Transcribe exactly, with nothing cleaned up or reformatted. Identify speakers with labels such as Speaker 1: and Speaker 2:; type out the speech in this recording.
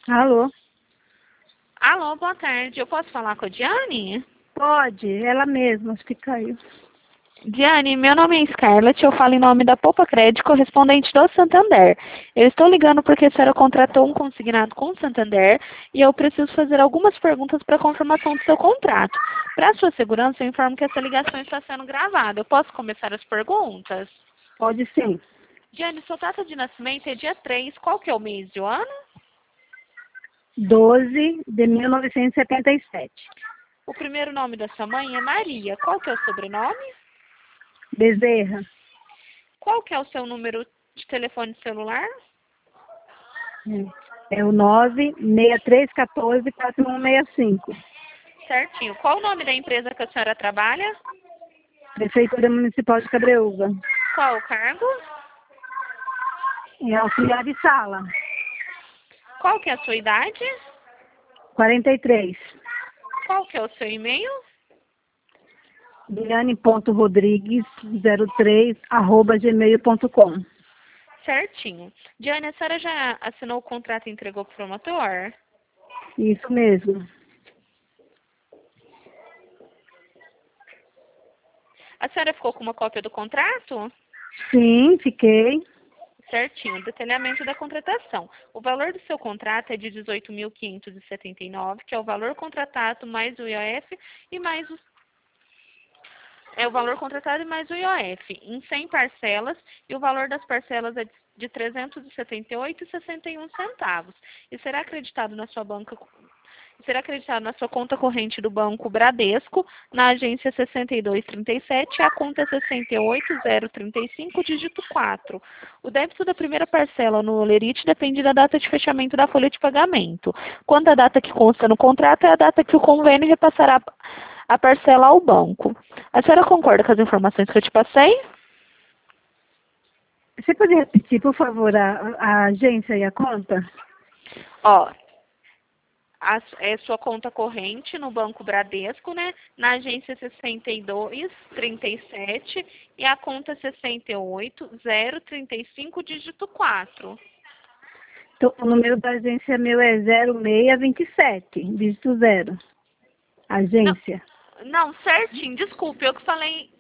Speaker 1: Alô?
Speaker 2: Alô, boa tarde. Eu posso falar com a Diane?
Speaker 1: Pode, ela mesma, acho que caiu.
Speaker 2: Diane, meu nome é Scarlett, eu falo em nome da Poupa Crédito, correspondente do Santander. Eu estou ligando porque a senhora contratou um consignado com o Santander e eu preciso fazer algumas perguntas para confirmação do seu contrato. Para sua segurança, eu informo que essa ligação está sendo gravada. Eu posso começar as perguntas?
Speaker 1: Pode sim.
Speaker 2: Diane, sua data de nascimento é dia três. Qual que é o mês e o ano?
Speaker 1: doze de mil novecentos e setenta e sete.
Speaker 2: O primeiro nome da sua mãe é Maria. Qual que é o sobrenome?
Speaker 1: Bezerra.
Speaker 2: Qual que é o seu número de telefone celular?
Speaker 1: É o nove seis três um quatro quatro um seis cinco.
Speaker 2: Certinho. Qual o nome da empresa que a senhora trabalha?
Speaker 1: Prefeitura Municipal de Cabreúva.
Speaker 2: Qual o cargo?
Speaker 1: É auxiliar de sala.
Speaker 2: Qual que é a sua idade?
Speaker 1: quarenta e três.
Speaker 2: Qual que é o seu e-mail?
Speaker 1: Diane.rodrigues zero três arroba gmail ponto com.
Speaker 2: Certinho. Diane, a senhora já assinou o contrato e entregou para o promotor?
Speaker 1: Isso mesmo.
Speaker 2: A senhora ficou com uma cópia do contrato?
Speaker 1: Sim, fiquei.
Speaker 2: Certinho. Detalhamento da contratação. O valor do seu contrato é de dezoito mil quinhentos e setenta e nove, que é o valor contratado mais o I O F e mais o é o valor contratado e mais o I O F, em cem parcelas, e o valor das parcelas é de trezentos e setenta e oito vírgula sessenta e um centavos. E será acreditado na sua banca, será acreditado na sua conta corrente do Banco Bradesco, na agência sessenta e dois trinta e sete, a conta sessenta e oito zero trinta e cinco, dígito quatro. O débito da primeira parcela no Olerite depende da data de fechamento da folha de pagamento. Quanto à data que consta no contrato, é a data que o convênio repassará a parcela ao banco. A senhora concorda com as informações que eu te passei?
Speaker 1: Você pode repetir, por favor, a, a agência e a conta?
Speaker 2: Ó, a, é sua conta corrente no Banco Bradesco, né? Na agência sessenta e dois trinta e sete e a conta sessenta e oito zero trinta e cinco, dígito quatro.
Speaker 1: Então, o número da agência meu é zero seis dois sete, dígito zero.
Speaker 2: Não,
Speaker 1: Agência.
Speaker 2: não, certinho, desculpe, eu que falei